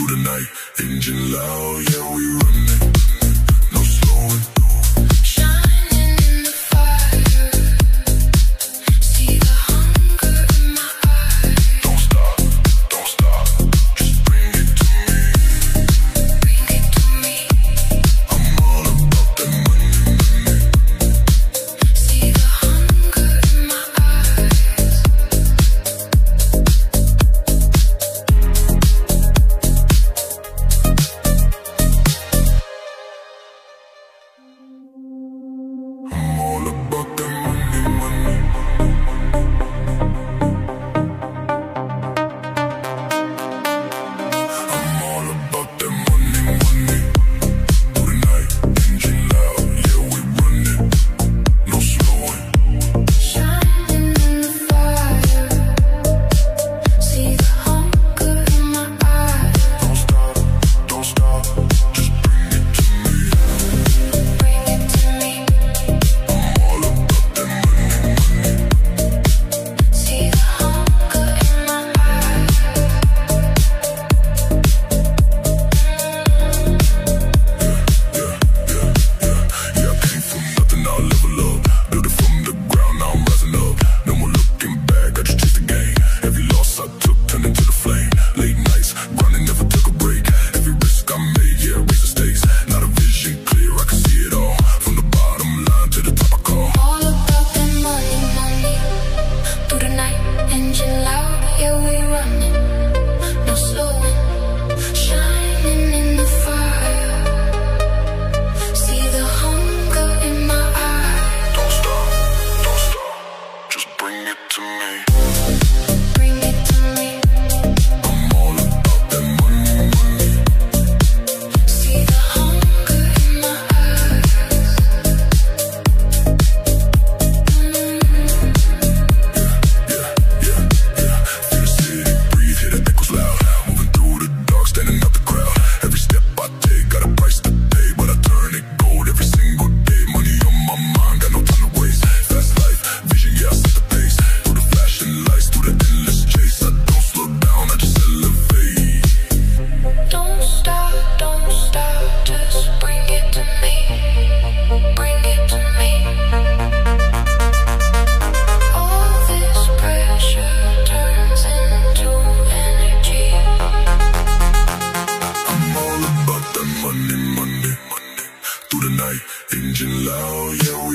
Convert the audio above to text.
through the night, engine loud, yeah, we running, no slowing. Shining in the fire, see the hunger in my eyes. Don't stop, just bring it to me. Bring it to me. I'm all about that money, money. See the hunger in my eyes. I'm all about that money, money. I'm all about that money, money. Through the night, engine loud, yeah, we run it, no slowing. Shining in the fire, see the hunger in my eyes. Don't stop, just bring it to me. Bring it to me. I'm all about that money, money. See the hunger in my eyes. Yeah, I came from nothing, I'll level up. Build it from the ground, now I'm rising up. No more looking back, I just chased the game. Every loss I took turned into the flame. Late nights, grinding, never took a break. Every risk I made, yeah, raise the stakes. Not a vision clear, I can see it all. From the bottom line to the top I call. All about that money, money. Through the night, engine loud, yeah, we running, no slowing. Shining in the fire, see the hunger in my eyes. Don't stop, just bring it to me. Bring it to me. I'm all about that money, money. See the hunger in my eyes. Feel the city breathe, hear the echoes loud. Moving through the dark, standing out the crowd. Every step I take, got a price to pay, but I turn it gold every single day. Money on my mind, got no time to waste. Fast life, vision, yeah, I set the pace. Through the flashing lights, through the endless chase. I don't slow down, I just elevate. Don't stop, just bring it to me. Bring it to me. All this pressure turns into energy. I'm all about that money, money, money. Through the night, engine loud, yeah, we